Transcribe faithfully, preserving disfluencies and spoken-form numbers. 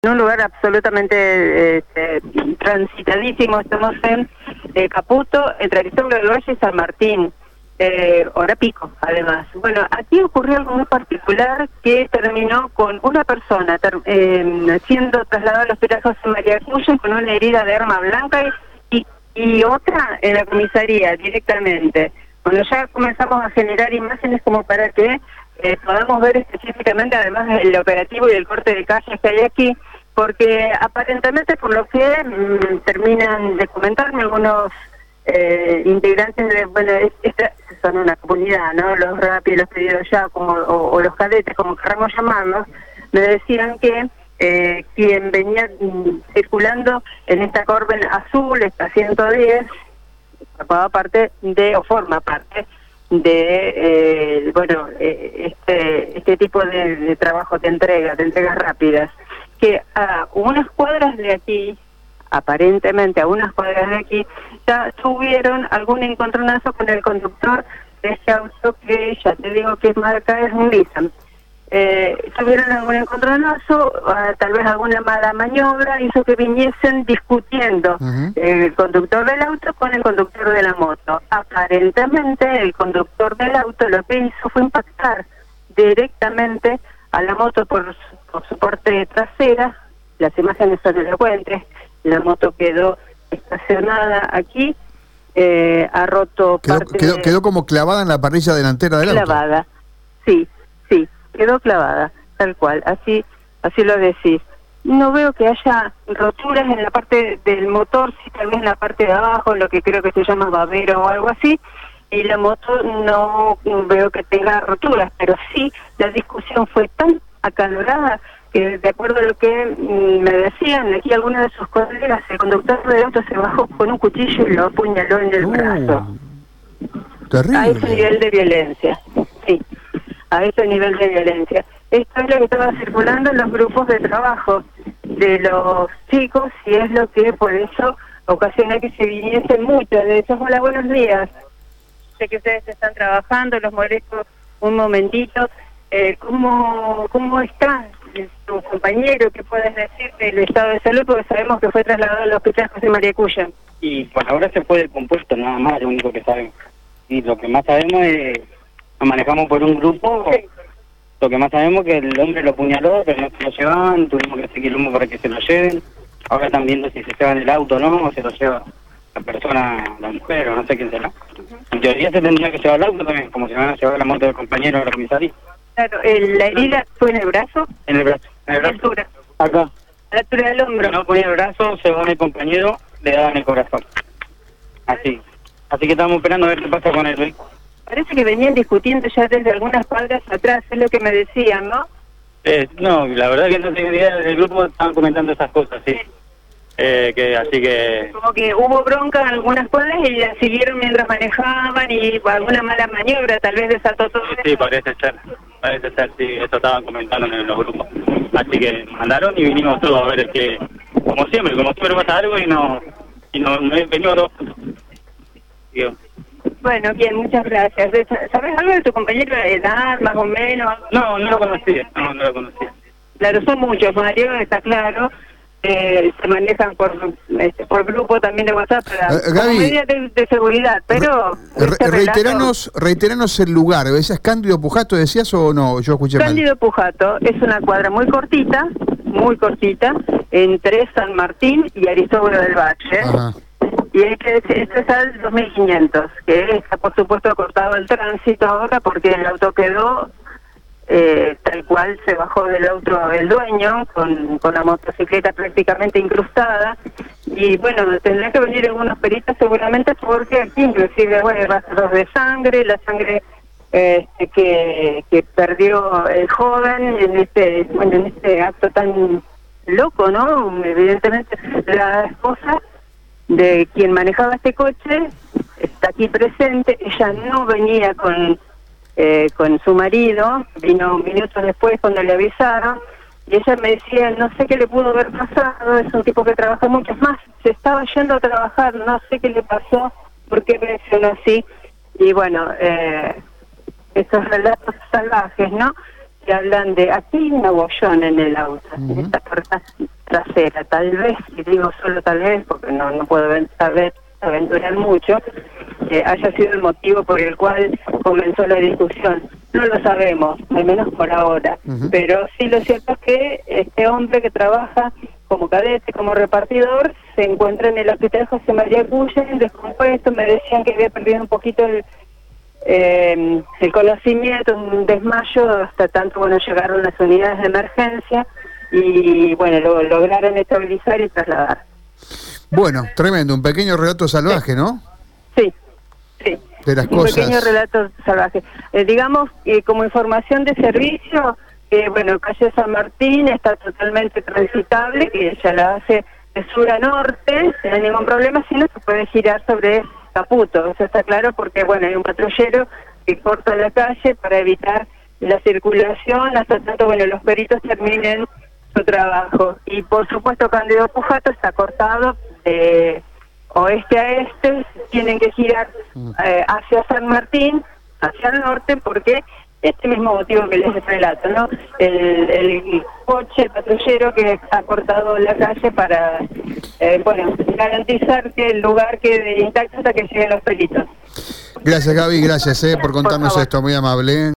En un lugar absolutamente este, transitadísimo. Estamos en eh, Caputo, entre Aristóbulo del Valle y San Martín, eh, hora pico, además. Bueno, aquí ocurrió algo muy particular que terminó con una persona ter, eh, siendo trasladada al hospital José María Cuyo con una herida de arma blanca y, y otra en la comisaría directamente. Cuando ya comenzamos a generar imágenes como para que eh, podamos ver específicamente, además el operativo y el corte de calles que hay aquí, porque aparentemente, por lo que mmm, terminan de comentarme algunos eh, integrantes de, bueno, esta son una comunidad, ¿no? Los rapi, los pedidos ya, como, o, o los cadetes, como queramos llamarlos, me decían que eh, quien venía mmm, circulando en esta Corben azul, esta ciento diez, formaba parte de, o forma parte de, eh, bueno, eh, este, este tipo de, de trabajo de entrega, de entregas rápidas, que a unas cuadras de aquí, aparentemente a unas cuadras de aquí, ya tuvieron algún encontronazo con el conductor de este auto que ya te digo que es marca, es un Nissan. Eh, tuvieron algún encontronazo, uh, tal vez alguna mala maniobra, hizo que viniesen discutiendo uh-huh. el conductor del auto con el conductor de la moto. Aparentemente el conductor del auto lo que hizo fue impactar directamente a la moto por, por su parte trasera. Las imágenes son elocuentes. La moto quedó estacionada aquí, eh, ha roto quedó, parte quedó, de... quedó como clavada en la parrilla delantera del auto. Clavada, sí, sí, quedó clavada, tal cual, así, así lo decís. No veo que haya roturas en la parte del motor, sí, tal vez en la parte de abajo, lo que creo que se llama babero o algo así, y la moto no veo que tenga roturas, pero sí la discusión fue tan acalorada que, de acuerdo a lo que mm, me decían aquí algunos de sus colegas, el conductor del auto se bajó con un cuchillo y lo apuñaló en el uh, brazo. Terrible. A ese nivel de violencia, sí, a ese nivel de violencia. Esto es lo que estaba circulando en los grupos de trabajo de los chicos y es lo que por eso ocasiona que se viniesen muchos de esos. Hola, buenos días. Sé que ustedes están trabajando, los molesto un momentito. Eh, ¿cómo, ¿Cómo está tu compañero? ¿Qué puedes decir del estado de salud? Porque sabemos que fue trasladado al hospital José María Cuyo. Y por ahora se fue descompuesto, nada más, lo único que sabemos. Y lo que más sabemos es, nos manejamos por un grupo, sí. Lo que más sabemos es que el hombre lo apuñaló, pero no se lo llevaban, tuvimos que seguir humo para que se lo lleven. Ahora están viendo si se llevan el auto o no, o se lo lleva la persona, la mujer, o no sé quién será. Uh-huh. En teoría se tendría que llevar el auto también, como si van a llevar la moto del compañero de la comisaría. Claro, el, ¿la herida fue en el brazo? En el brazo. En el brazo. Altura. Acá. A la altura del hombro. Si no ponía el brazo, según el compañero, le daban el corazón. Así. Así que estamos esperando a ver qué pasa con eso. ¿eh? Parece que venían discutiendo ya desde algunas cuadras atrás, es lo que me decían, ¿no? Eh, no, la verdad que no tengo idea, del grupo estaban comentando esas cosas, sí. sí. Eh, que así que... Como que hubo bronca en algunas cuadras y la siguieron mientras manejaban y alguna mala maniobra tal vez desató todo sí, eso. Sí, parece ser, parece ser, sí, eso estaban comentando en los grupos. Así que mandaron y vinimos todos a ver que, como siempre, como siempre pasa algo y no, y no, venimos todos. Digo. Bueno, bien, muchas gracias. ¿Sabes algo de tu compañero de edad, más o menos? No, no lo conocía, no, no lo conocía. Claro, son muchos, Mario, está claro. Eh, se manejan por este, por grupo también de WhatsApp para uh, Gaby, medidas de, de seguridad, pero... Re, este reiteranos, relato... reiteranos el lugar, ¿ese es Cándido Pujato, decías o no? Yo escuché Cándido mal. Pujato es una cuadra muy cortita, muy cortita, entre San Martín y Aristóbulo del Valle. Ajá. Y este, este es al dos mil quinientos, que está por supuesto cortado el tránsito ahora porque el auto quedó eh, tal cual, se bajó del auto el dueño con, con la motocicleta prácticamente incrustada y bueno, tendrá que venir algunos peritos seguramente porque aquí inclusive bueno, hay rastros de sangre, la sangre eh, que, que perdió el joven en este, bueno, en este acto tan loco, ¿no? Evidentemente la esposa de quien manejaba este coche está aquí presente, ella no venía con eh, con su marido, vino minutos después cuando le avisaron, y ella me decía, no sé qué le pudo haber pasado, es un tipo que trabaja mucho, es más, se estaba yendo a trabajar, no sé qué le pasó, por qué reaccionó así, y bueno, eh, esos relatos salvajes, ¿no? que hablan de, aquí hay una bollón en el auto, Uh-huh. en esta puerta trasera, tal vez, y digo solo tal vez, porque no, no puedo saber, aventurar mucho, eh, haya sido el motivo por el cual comenzó la discusión. No lo sabemos, al menos por ahora, Uh-huh. pero sí lo cierto es que este hombre que trabaja como cadete, como repartidor, se encuentra en el hospital José María Cuyen, descompuesto. Me decían que había perdido un poquito el, eh, el conocimiento, un desmayo, hasta tanto, bueno, llegaron las unidades de emergencia y, bueno, lo lograron estabilizar y trasladar. Bueno, tremendo, un pequeño relato salvaje, ¿no? Sí, sí. De las un cosas. pequeño relato salvaje. Eh, digamos, eh, como información de servicio, que bueno, calle San Martín está totalmente transitable, que ella la hace de sur a norte, no hay ningún problema, sino se puede girar sobre Caputo. Eso está claro porque, bueno, hay un patrullero que corta la calle para evitar la circulación hasta tanto, bueno, los peritos terminen su trabajo. Y por supuesto, Cándido Pujato está cortado de oeste a este, tienen que girar eh, hacia San Martín, hacia el norte, porque este mismo motivo que les relato, ¿no? El, el coche, el patrullero que ha cortado la calle para, eh, bueno, garantizar que el lugar quede intacto hasta que lleguen los peritos. Gracias, Gaby, gracias eh, por contarnos Por favor. esto, muy amable.